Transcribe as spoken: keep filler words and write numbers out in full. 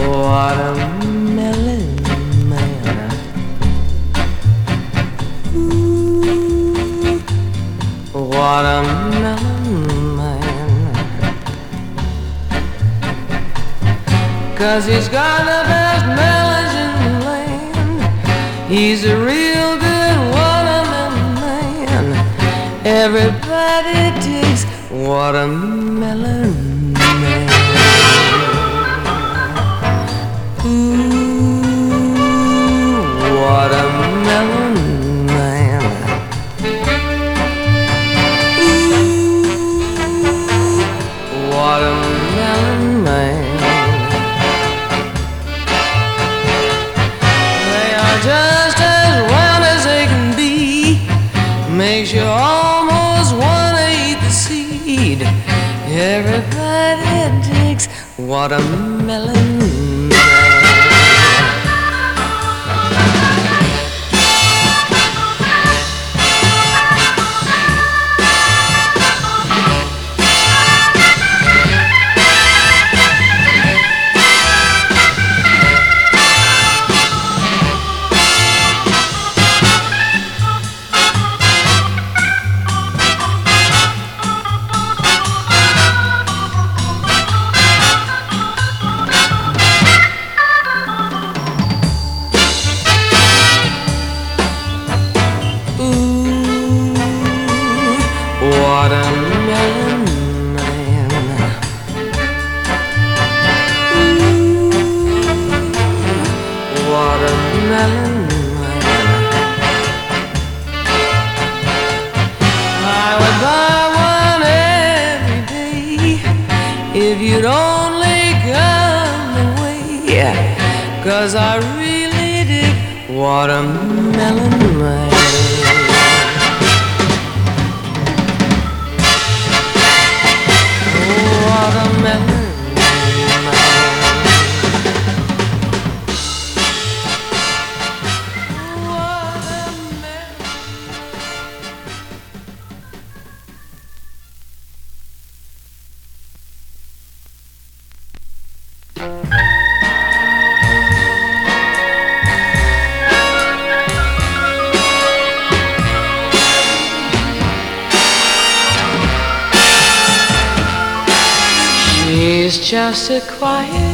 Watermelon man. Ooh, watermelon man. 'Cause he's got the best melons in the land. He's a real good watermelon man. Everybody digs watermelon man. Ooh, watermelon man. Ooh, watermelon man. They are just as round as they can be. Makes you almost wanna eat the seed. Everybody digs watermelon man. Watermelon man. Ooh, watermelon man. I would buy one every day if you'd only come away. 'Cause I really dig watermelon man. Watermelon She's just a quiet